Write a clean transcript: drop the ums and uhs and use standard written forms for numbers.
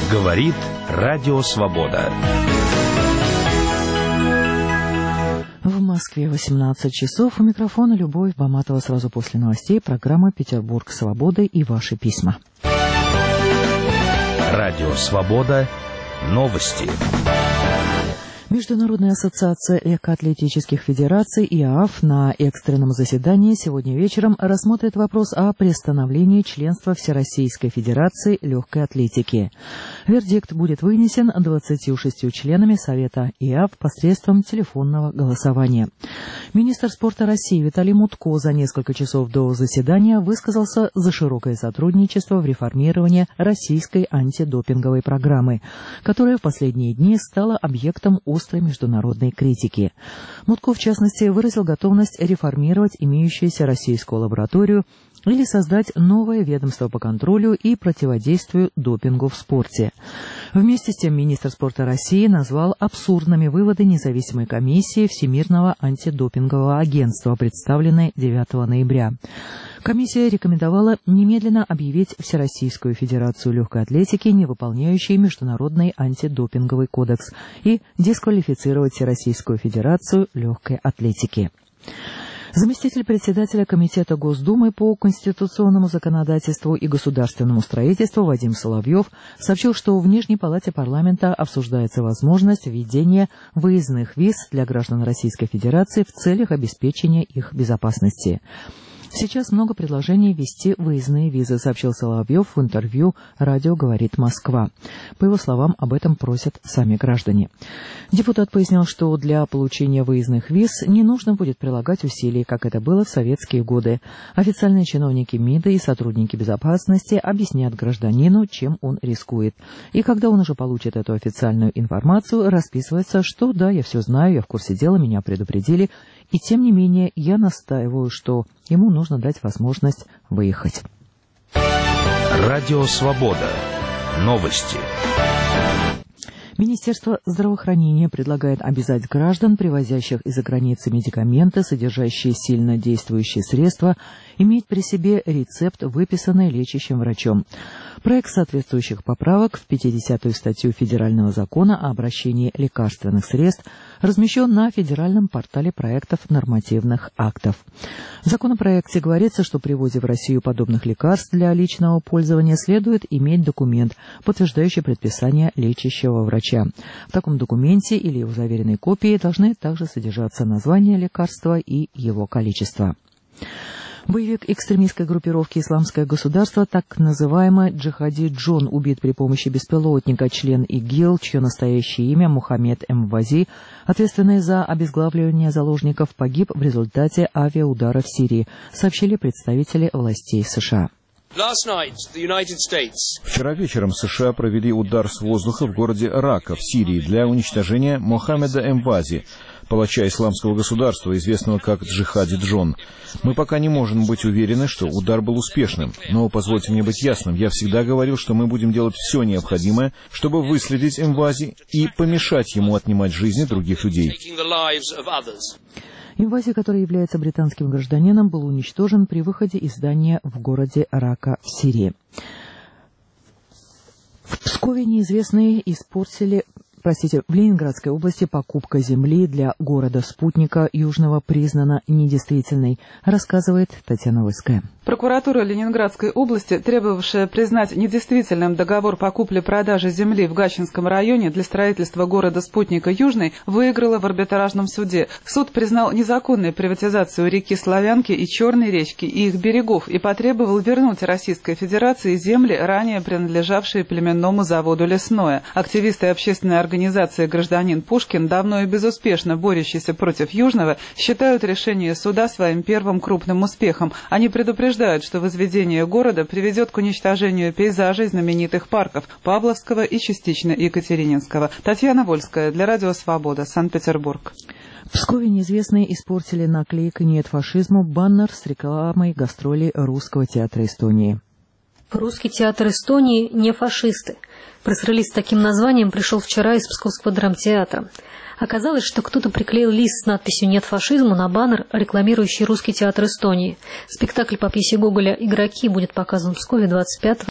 Говорит Радио Свобода. В Москве 18 часов. У микрофона Любовь Баматова. Сразу после новостей программа «Петербург свободы» и ваши письма. Радио Свобода. Новости. Международная ассоциация легкоатлетических федераций ИААФ на экстренном заседании сегодня вечером рассмотрит вопрос о приостановлении членства Всероссийской федерации легкой атлетики. Вердикт будет вынесен 26 членами Совета ИААФ посредством телефонного голосования. Министр спорта России Виталий Мутко за несколько часов до заседания высказался за широкое сотрудничество в реформировании российской антидопинговой программы, которая в последние дни стала объектом острой международной критики. Мутко, в частности, выразил готовность реформировать имеющуюся российскую лабораторию или создать новое ведомство по контролю и противодействию допингу в спорте. Вместе с тем министр спорта России назвал абсурдными выводы независимой комиссии Всемирного антидопингового агентства, представленной 9 ноября. Комиссия рекомендовала немедленно объявить Всероссийскую федерацию легкой атлетики невыполняющей Международный антидопинговый кодекс и дисквалифицировать Всероссийскую федерацию легкой атлетики. Заместитель председателя Комитета Госдумы по конституционному законодательству и государственному строительству Вадим Соловьев сообщил, что в Нижней палате парламента обсуждается возможность введения выездных виз для граждан Российской Федерации в целях обеспечения их безопасности. Сейчас много предложений ввести выездные визы, сообщил Соловьев в интервью «Радио говорит Москва». По его словам, об этом просят сами граждане. Депутат пояснил, что для получения выездных виз не нужно будет прилагать усилий, как это было в советские годы. Официальные чиновники МИДа и сотрудники безопасности объяснят гражданину, чем он рискует. И когда он уже получит эту официальную информацию, расписывается, что да, я все знаю, я в курсе дела, меня предупредили. И тем не менее, я настаиваю, что ему нужно дать возможность выехать. Радио Свобода. Новости. Министерство здравоохранения предлагает обязать граждан, привозящих из-за границы медикаменты, содержащие сильно действующие средства, иметь при себе рецепт, выписанный лечащим врачом. Проект соответствующих поправок в 50-ю статью Федерального закона о обращении лекарственных средств размещен на федеральном портале проектов нормативных актов. В законопроекте говорится, что при ввозе в Россию подобных лекарств для личного пользования следует иметь документ, подтверждающий предписание лечащего врача. В таком документе или его заверенной копии должны также содержаться название лекарства и его количество. Боевик экстремистской группировки «Исламское государство», так называемый Джихади Джон, убит при помощи беспилотника, член ИГИЛ, чье настоящее имя Мухаммед Эмвази, ответственный за обезглавливание заложников, погиб в результате авиаудара в Сирии, сообщили представители властей США. Вчера вечером США провели удар с воздуха в городе Рака в Сирии для уничтожения Мохаммеда Эмвази, палача исламского государства, известного как Джихади Джон. Мы пока не можем быть уверены, что удар был успешным, но позвольте мне быть ясным, я всегда говорил, что мы будем делать все необходимое, чтобы выследить Эмвази и помешать ему отнимать жизни других людей. Эмвази, который является британским гражданином, был уничтожен при выходе из здания в городе Рака в Сирии. В Пскове неизвестные в Ленинградской области покупка земли для города-спутника Южного признана недействительной, рассказывает Татьяна Войская. Прокуратура Ленинградской области, требовавшая признать недействительным договор по купле-продаже земли в Гатчинском районе для строительства города-спутника Южный, выиграла в арбитражном суде. Суд признал незаконной приватизацию реки Славянки и Черной речки и их берегов и потребовал вернуть Российской Федерации земли, ранее принадлежавшие племенному заводу «Лесное». Активисты общественной организации «Гражданин Пушкин», давно и безуспешно борющиеся против Южного, считают решение суда своим первым крупным успехом. Они предупреждают, что возведение города приведет к уничтожению пейзажей знаменитых парков Павловского и частично Екатерининского. Татьяна Вольская для Радио Свобода, Санкт-Петербург. В Пскове неизвестные испортили наклейкой «Нет фашизму» баннер с рекламой гастролей Русского театра Эстонии. Русский театр Эстонии не фашисты. Пресс-релиз с таким названием пришел вчера из Псковского драмтеатра. Оказалось, что кто-то приклеил лист с надписью «Нет фашизму» на баннер, рекламирующий Русский театр Эстонии. Спектакль по пьесе Гоголя «Игроки» будет показан в Пскове 25